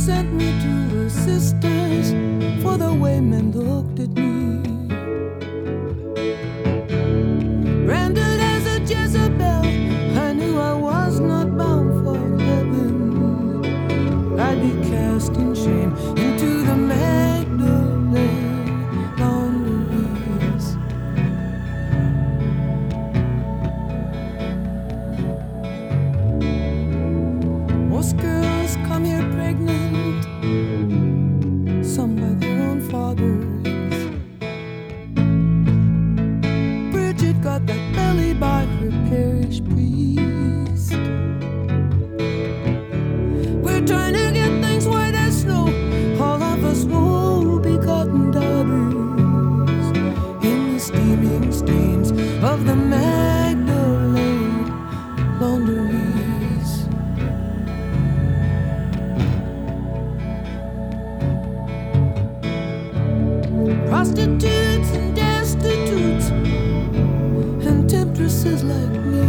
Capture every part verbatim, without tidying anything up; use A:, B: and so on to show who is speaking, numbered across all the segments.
A: sent me to the sisters for the way men looked at me. Branded as a Jezebel, I knew I was not bound for heaven. I'd be cast in shame into the Magdalene laundries. Most girls come here pregnant, some by their own fathers. Bridget got that belly by her parish priest. We're trying to get things white as snow, all of us woe-begotten daughters, in the steaming stains of the Magdalene laundries. Prostitutes and destitutes and temptresses like me,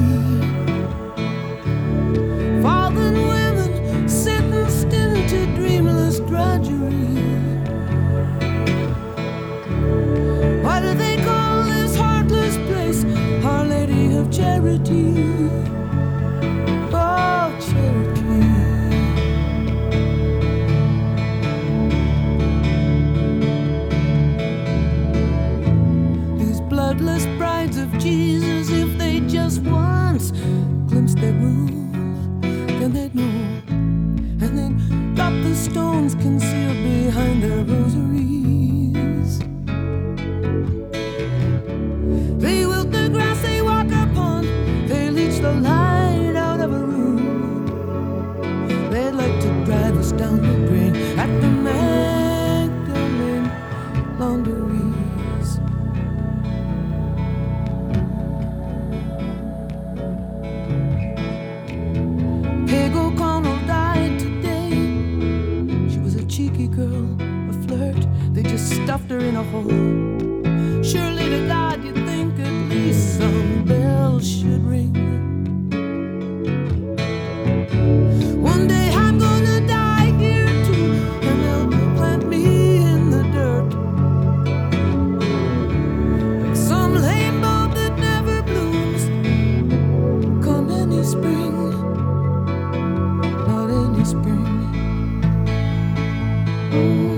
A: fallen women sentenced into dreamless drudgery. Why do they call this heartless place Our Lady of Charity? Oh, charity. Bloodless brides of Jesus, if they just once glimpsed their groom, then they'd know, and then drop the stones concealed behind their rosaries. They wilt the grass they walk upon, they leech the light out of a room. They'd like to drive us down the drain at the Magdalene laundries. Peg O'Connell died today. She was a cheeky girl, a flirt. They just stuffed her in a hole. Surely to God you'd think at least some bells should ring. One day I'm gonna die here too, and they'll plant me in the dirt, like some lame bulb that never blooms come any spring. Spring.